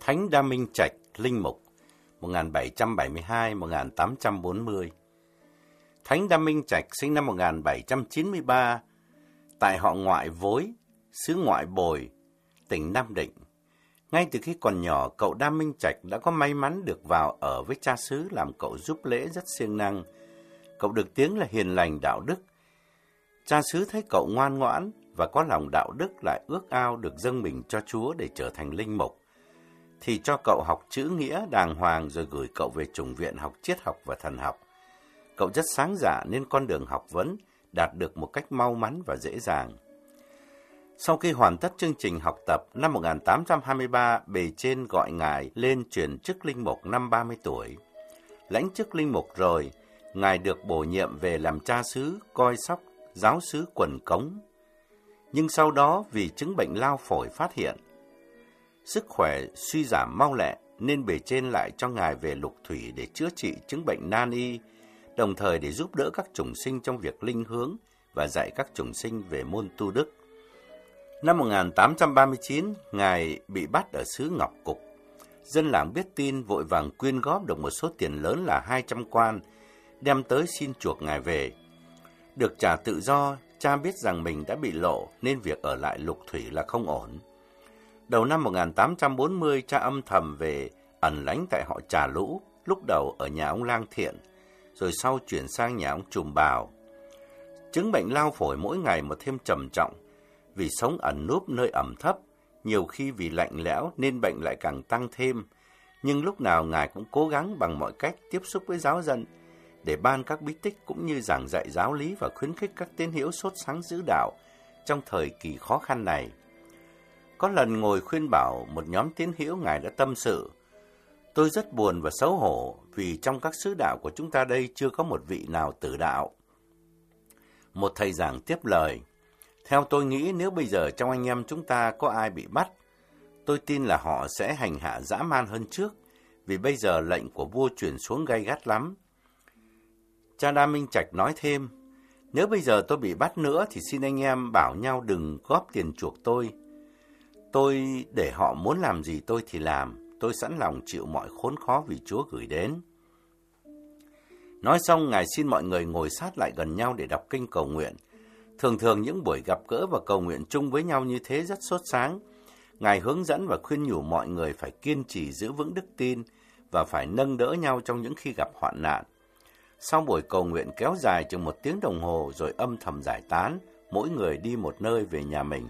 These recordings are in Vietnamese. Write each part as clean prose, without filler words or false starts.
Thánh Đa Minh Trạch, Linh Mục, 1772-1840. Thánh Đa Minh Trạch sinh năm 1793 tại họ Ngoại Vối, xứ Ngoại Bồi, tỉnh Nam Định. Ngay từ khi còn nhỏ, cậu Đa Minh Trạch đã có may mắn được vào ở với cha xứ làm cậu giúp lễ rất siêng năng. Cậu được tiếng là hiền lành đạo đức. Cha xứ thấy cậu ngoan ngoãn và có lòng đạo đức, lại ước ao được dâng mình cho Chúa để trở thành linh mục, thì cho cậu học chữ nghĩa đàng hoàng rồi gửi cậu về chủng viện học triết học và thần học. Cậu rất sáng dạ nên con đường học vấn đạt được một cách mau mắn và dễ dàng. Sau khi hoàn tất chương trình học tập, năm 1823, bề trên gọi ngài lên truyền chức linh mục năm 30 tuổi. Lãnh chức linh mục rồi, ngài được bổ nhiệm về làm cha xứ, coi sóc, giáo xứ Quần Cống. Nhưng sau đó vì chứng bệnh lao phổi phát hiện, sức khỏe suy giảm mau lẹ nên bề trên lại cho ngài về Lục Thủy để chữa trị chứng bệnh nan y, đồng thời để giúp đỡ các chủng sinh trong việc linh hướng và dạy các chủng sinh về môn tu đức. Năm 1839, ngài bị bắt ở xứ Ngọc Cục. Dân làng biết tin vội vàng quyên góp được một số tiền lớn là 200 quan, đem tới xin chuộc ngài về. Được trả tự do, cha biết rằng mình đã bị lộ nên việc ở lại Lục Thủy là không ổn. Đầu năm 1840, cha âm thầm về ẩn lánh tại họ Trà Lũ, lúc đầu ở nhà ông Lang Thiện, rồi sau chuyển sang nhà ông Trùm Bào. Chứng bệnh lao phổi mỗi ngày một thêm trầm trọng, vì sống ẩn núp nơi ẩm thấp, nhiều khi vì lạnh lẽo nên bệnh lại càng tăng thêm. Nhưng lúc nào ngài cũng cố gắng bằng mọi cách tiếp xúc với giáo dân, để ban các bí tích cũng như giảng dạy giáo lý và khuyến khích các tín hữu sốt sáng giữ đạo trong thời kỳ khó khăn này. Có lần ngồi khuyên bảo một nhóm tín hữu, ngài đã tâm sự: "Tôi rất buồn và xấu hổ vì trong các sứ đạo của chúng ta đây chưa có một vị nào tử đạo." Một thầy giảng tiếp lời: "Theo tôi nghĩ nếu bây giờ trong anh em chúng ta có ai bị bắt, tôi tin là họ sẽ hành hạ dã man hơn trước, vì bây giờ lệnh của vua truyền xuống gay gắt lắm." Cha Đa Minh Trạch nói thêm: "Nếu bây giờ tôi bị bắt nữa thì xin anh em bảo nhau đừng góp tiền chuộc tôi. Tôi để họ muốn làm gì tôi thì làm, tôi sẵn lòng chịu mọi khốn khó vì Chúa gửi đến." Nói xong, ngài xin mọi người ngồi sát lại gần nhau để đọc kinh cầu nguyện. Thường thường những buổi gặp gỡ và cầu nguyện chung với nhau như thế rất sốt sáng. Ngài hướng dẫn và khuyên nhủ mọi người phải kiên trì giữ vững đức tin và phải nâng đỡ nhau trong những khi gặp hoạn nạn. Sau buổi cầu nguyện kéo dài chừng 1 tiếng đồng hồ rồi âm thầm giải tán, mỗi người đi một nơi về nhà mình.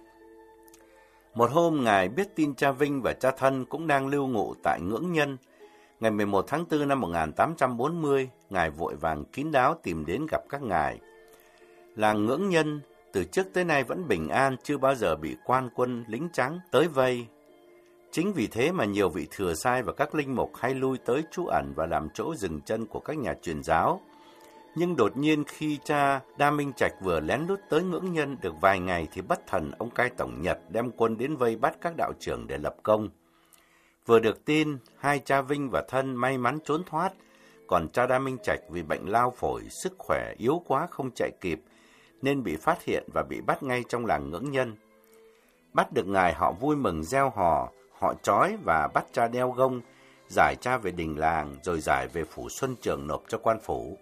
Một hôm, ngài biết tin cha Vinh và cha Thân cũng đang lưu ngụ tại Ngưỡng Nhân. Ngày 11 tháng 4 năm 1840, ngài vội vàng kín đáo tìm đến gặp các ngài. Làng Ngưỡng Nhân từ trước tới nay vẫn bình an, chưa bao giờ bị quan quân lính trắng tới vây. Chính vì thế mà nhiều vị thừa sai và các linh mục hay lui tới trú ẩn và làm chỗ dừng chân của các nhà truyền giáo. Nhưng đột nhiên khi cha Đa Minh Trạch vừa lén lút tới Ngưỡng Nhân được vài ngày thì bất thần ông cai tổng Nhật đem quân đến vây bắt các đạo trưởng để lập công. Vừa được tin, hai cha Vinh và Thân may mắn trốn thoát, còn cha Đa Minh Trạch vì bệnh lao phổi, sức khỏe yếu quá không chạy kịp, nên bị phát hiện và bị bắt ngay trong làng Ngưỡng Nhân. Bắt được ngài, họ vui mừng reo hò, họ trói và bắt cha đeo gông, giải cha về đình làng, rồi giải về phủ Xuân Trường nộp cho quan phủ.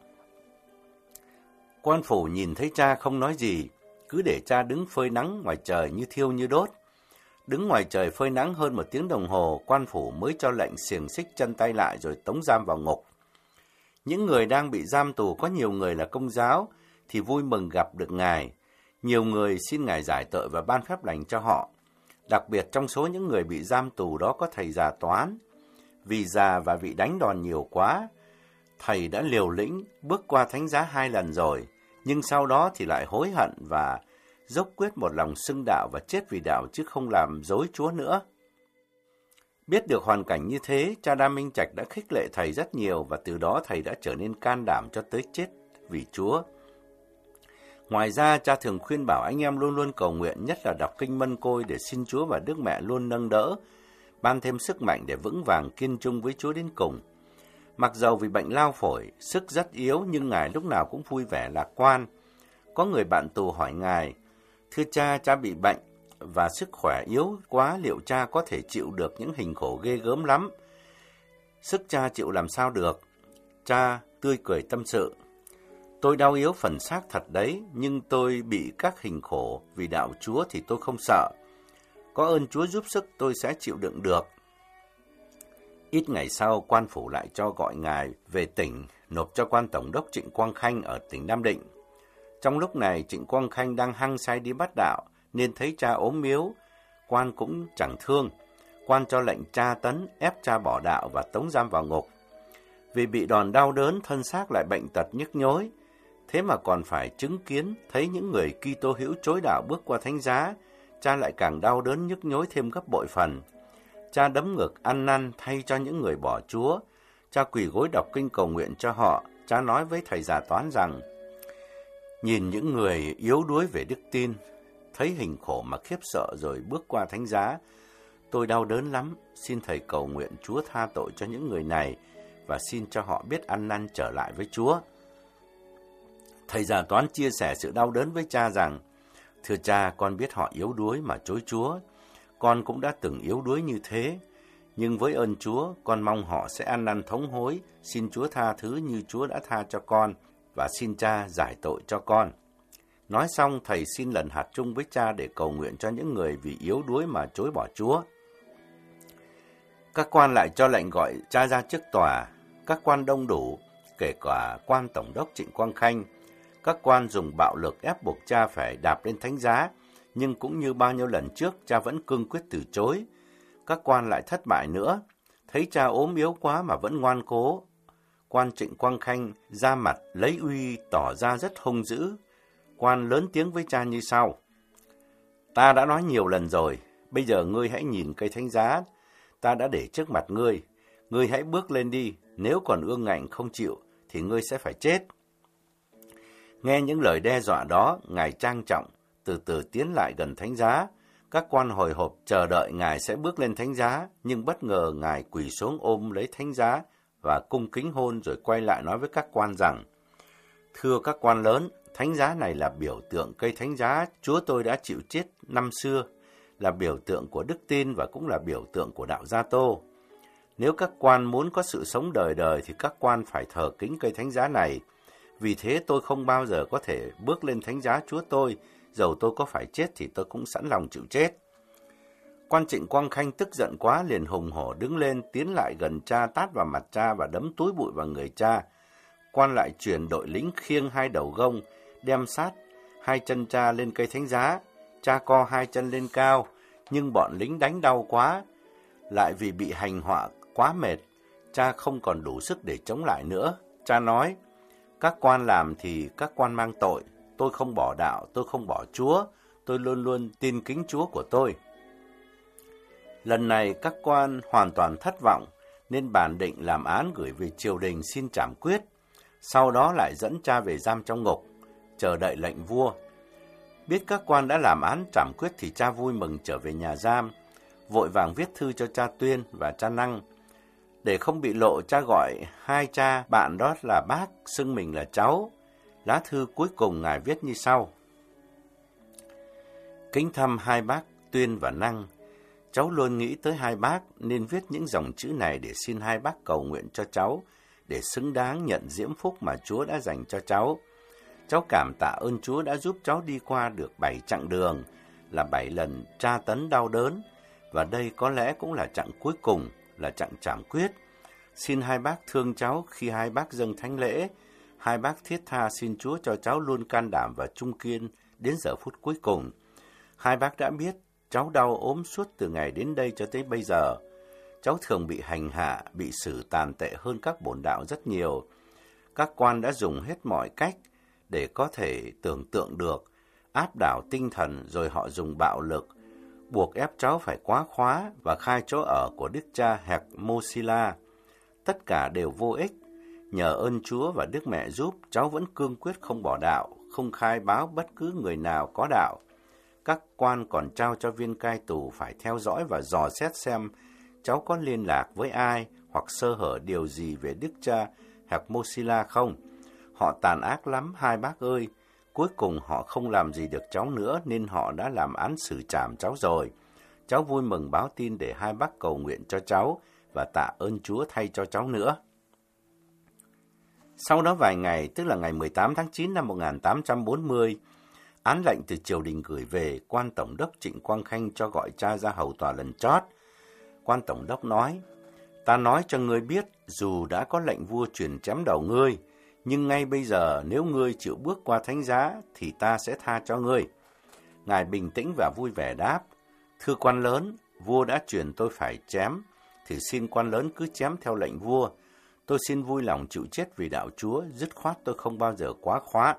Quan phủ nhìn thấy cha không nói gì, cứ để cha đứng phơi nắng ngoài trời như thiêu như đốt. Đứng ngoài trời phơi nắng hơn 1 tiếng đồng hồ, quan phủ mới cho lệnh xiềng xích chân tay lại rồi tống giam vào ngục. Những người đang bị giam tù có nhiều người là công giáo, thì vui mừng gặp được ngài. Nhiều người xin ngài giải tội và ban phép lành cho họ. Đặc biệt trong số những người bị giam tù đó có thầy già Toán. Vì già và bị đánh đòn nhiều quá, thầy đã liều lĩnh bước qua thánh giá 2 lần rồi, nhưng sau đó thì lại hối hận và dốc quyết một lòng xưng đạo và chết vì đạo chứ không làm dối Chúa nữa. Biết được hoàn cảnh như thế, cha Đa Minh Trạch đã khích lệ thầy rất nhiều và từ đó thầy đã trở nên can đảm cho tới chết vì Chúa. Ngoài ra, cha thường khuyên bảo anh em luôn luôn cầu nguyện, nhất là đọc kinh Mân Côi để xin Chúa và Đức Mẹ luôn nâng đỡ, ban thêm sức mạnh để vững vàng kiên trung với Chúa đến cùng. Mặc dầu vì bệnh lao phổi, sức rất yếu nhưng ngài lúc nào cũng vui vẻ lạc quan. Có người bạn tù hỏi ngài: "Thưa cha, cha bị bệnh, và sức khỏe yếu quá, liệu cha có thể chịu được những hình khổ ghê gớm lắm? Sức cha chịu làm sao được? Cha tươi cười tâm sự. Tôi đau yếu phần xác thật đấy, nhưng tôi bị các hình khổ vì đạo Chúa thì tôi không sợ. Có ơn Chúa giúp sức tôi sẽ chịu đựng được. Ít ngày sau, quan phủ lại cho gọi ngài về tỉnh, nộp cho quan tổng đốc Trịnh Quang Khanh ở tỉnh Nam Định. Trong lúc này, Trịnh Quang Khanh đang hăng say đi bắt đạo, nên thấy cha ốm yếu, quan cũng chẳng thương. Quan cho lệnh tra tấn, ép cha bỏ đạo và tống giam vào ngục. Vì bị đòn đau đớn, thân xác lại bệnh tật nhức nhối, thế mà còn phải chứng kiến thấy những người Kitô hữu chối đạo bước qua thánh giá, cha lại càng đau đớn nhức nhối thêm gấp bội phần. Cha đấm ngực ăn năn thay cho những người bỏ Chúa. Cha quỳ gối đọc kinh cầu nguyện cho họ. Cha nói với thầy già toán rằng, nhìn những người yếu đuối về đức tin, thấy hình khổ mà khiếp sợ rồi bước qua thánh giá, tôi đau đớn lắm. Xin thầy cầu nguyện Chúa tha tội cho những người này và xin cho họ biết ăn năn trở lại với Chúa. Thầy già toán chia sẻ sự đau đớn với cha rằng, thưa cha, con biết họ yếu đuối mà chối Chúa. Con cũng đã từng yếu đuối như thế, nhưng với ơn Chúa, con mong họ sẽ ăn năn thống hối, xin Chúa tha thứ như Chúa đã tha cho con, và xin cha giải tội cho con. Nói xong, thầy xin lần hạt chung với cha để cầu nguyện cho những người vì yếu đuối mà chối bỏ Chúa. Các quan lại cho lệnh gọi cha ra trước tòa. Các quan đông đủ, kể cả quan tổng đốc Trịnh Quang Khanh. Các quan dùng bạo lực ép buộc cha phải đạp lên thánh giá, nhưng cũng như bao nhiêu lần trước, cha vẫn cương quyết từ chối. Các quan lại thất bại nữa, thấy cha ốm yếu quá mà vẫn ngoan cố. Quan Trịnh Quang Khanh ra mặt lấy uy tỏ ra rất hung dữ. Quan lớn tiếng với cha như sau: Ta đã nói nhiều lần rồi, bây giờ ngươi hãy nhìn cây thánh giá ta đã để trước mặt ngươi. Ngươi hãy bước lên đi, nếu còn ương ngạnh không chịu thì ngươi sẽ phải chết. Nghe những lời đe dọa đó, ngài trang trọng từ từ tiến lại gần thánh giá. Các quan hồi hộp chờ đợi ngài sẽ bước lên thánh giá, nhưng bất ngờ ngài quỳ xuống ôm lấy thánh giá và cung kính hôn, rồi quay lại nói với các quan rằng: Thưa các quan lớn, thánh giá này là biểu tượng cây thánh giá Chúa tôi đã chịu chết năm xưa, là biểu tượng của đức tin và cũng là biểu tượng của đạo Gia Tô. Nếu các quan muốn có sự sống đời đời thì các quan phải thờ kính cây thánh giá này. Vì thế tôi không bao giờ có thể bước lên thánh giá Chúa tôi, dầu tôi có phải chết thì tôi cũng sẵn lòng chịu chết. Quan Trịnh Quang Khanh tức giận quá, liền hùng hổ đứng lên, tiến lại gần cha, tát vào mặt cha và đấm túi bụi vào người cha. Quan lại truyền đội lính khiêng hai đầu gông, đem sát hai chân cha lên cây thánh giá. Cha co hai chân lên cao, nhưng bọn lính đánh đau quá, lại vì bị hành họa quá mệt, cha không còn đủ sức để chống lại nữa. Cha nói: Các quan làm thì các quan mang tội, tôi không bỏ đạo, tôi không bỏ Chúa, tôi luôn luôn tin kính Chúa của tôi. Lần này các quan hoàn toàn thất vọng, nên bàn định làm án gửi về triều đình xin trảm quyết. Sau đó lại dẫn cha về giam trong ngục, chờ đợi lệnh vua. Biết các quan đã làm án trảm quyết thì cha vui mừng trở về nhà giam, vội vàng viết thư cho cha Tuyên và cha Năng. Để không bị lộ, cha gọi hai cha bạn đó là bác, xưng mình là cháu. Lá thư cuối cùng ngài viết như sau: Kính thăm hai bác Tuyên và Năng. Cháu luôn nghĩ tới hai bác nên viết những dòng chữ này để xin hai bác cầu nguyện cho cháu, để xứng đáng nhận diễm phúc mà Chúa đã dành cho cháu. Cháu cảm tạ ơn Chúa đã giúp cháu đi qua được 7 chặng đường, là 7 lần tra tấn đau đớn, và đây có lẽ cũng là chặng cuối cùng, là chặng trảm quyết. Xin hai bác thương cháu khi hai bác dâng thánh lễ. Hai bác thiết tha xin Chúa cho cháu luôn can đảm và trung kiên đến giờ phút cuối cùng. Hai bác đã biết cháu đau ốm suốt từ ngày đến đây cho tới bây giờ. Cháu thường bị hành hạ, bị xử tàn tệ hơn các bổn đạo rất nhiều. Các quan đã dùng hết mọi cách để có thể tưởng tượng được, áp đảo tinh thần, rồi họ dùng bạo lực, buộc ép cháu phải quá khóa và khai chỗ ở của đức cha Hermosilla. Tất cả đều vô ích. Nhờ ơn Chúa và Đức Mẹ giúp, cháu vẫn cương quyết không bỏ đạo, không khai báo bất cứ người nào có đạo. Các quan còn trao cho viên cai tù phải theo dõi và dò xét xem cháu có liên lạc với ai hoặc sơ hở điều gì về đức cha Hermosilla không. Họ tàn ác lắm hai bác ơi. Cuối cùng họ không làm gì được cháu nữa nên họ đã làm án xử trảm cháu rồi. Cháu vui mừng báo tin để hai bác cầu nguyện cho cháu và tạ ơn Chúa thay cho cháu nữa. Sau đó vài ngày, tức là ngày 18 tháng 9 năm 1840, án lệnh từ triều đình gửi về, quan tổng đốc Trịnh Quang Khanh cho gọi cha ra hầu tòa lần chót. Quan tổng đốc nói, ta nói cho ngươi biết, dù đã có lệnh vua truyền chém đầu ngươi, nhưng ngay bây giờ nếu ngươi chịu bước qua thánh giá thì ta sẽ tha cho ngươi. Ngài bình tĩnh và vui vẻ đáp, thưa quan lớn, vua đã truyền tôi phải chém, thì xin quan lớn cứ chém theo lệnh vua. Tôi xin vui lòng chịu chết vì đạo Chúa, dứt khoát tôi không bao giờ quá khóa.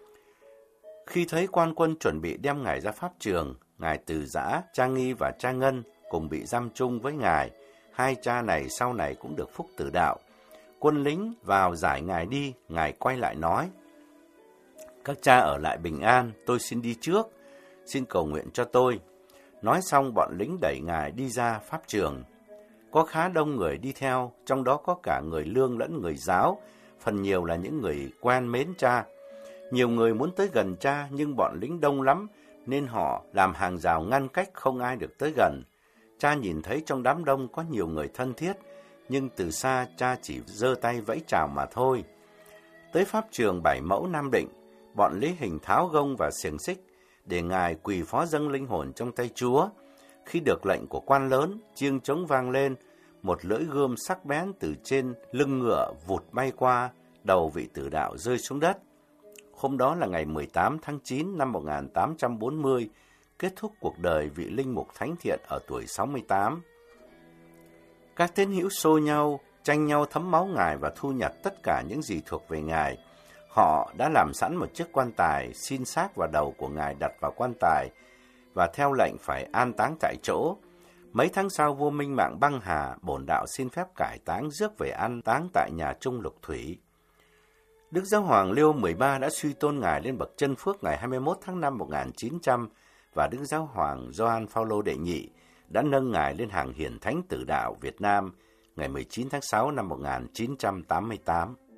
Khi thấy quan quân chuẩn bị đem ngài ra pháp trường, ngài Từ Giã, cha Nghi và cha Ngân cùng bị giam chung với ngài. Hai cha này sau này cũng được phúc tử đạo. Quân lính vào giải ngài đi, ngài quay lại nói, các cha ở lại bình an, tôi xin đi trước, xin cầu nguyện cho tôi. Nói xong bọn lính đẩy ngài đi ra pháp trường. Có khá đông người đi theo, trong đó có cả người lương lẫn người giáo, phần nhiều là những người quen mến cha. Nhiều người muốn tới gần cha nhưng bọn lính đông lắm nên họ làm hàng rào ngăn cách không ai được tới gần. Cha nhìn thấy trong đám đông có nhiều người thân thiết, nhưng từ xa cha chỉ giơ tay vẫy chào mà thôi. Tới pháp trường Bảy Mẫu Nam Định, bọn Lý Hình tháo gông và xiềng xích để ngài quỳ phó dâng linh hồn trong tay Chúa. Khi được lệnh của quan lớn, chiêng trống vang lên, một lưỡi gươm sắc bén từ trên lưng ngựa vụt bay qua, đầu vị tử đạo rơi xuống đất. Hôm đó là ngày 18 tháng 9 năm 1840, kết thúc cuộc đời vị linh mục thánh thiện ở tuổi 68. Các tín hữu xô nhau, tranh nhau thấm máu ngài và thu nhặt tất cả những gì thuộc về ngài. Họ đã làm sẵn một chiếc quan tài, xin xác và đầu của ngài đặt vào quan tài và theo lệnh phải an táng tại chỗ. Mấy tháng sau, vua Minh Mạng băng hà, bổn đạo xin phép cải táng rước về an táng tại nhà Trung Lục Thủy. Đức Giáo hoàng Leo XIII đã suy tôn ngài lên bậc chân phước ngày 21 tháng 5 1900 và Đức Giáo hoàng Gioan Phaolô đệ nhị đã nâng ngài lên hàng hiển thánh tử đạo Việt Nam ngày 19 tháng 6 năm 1988.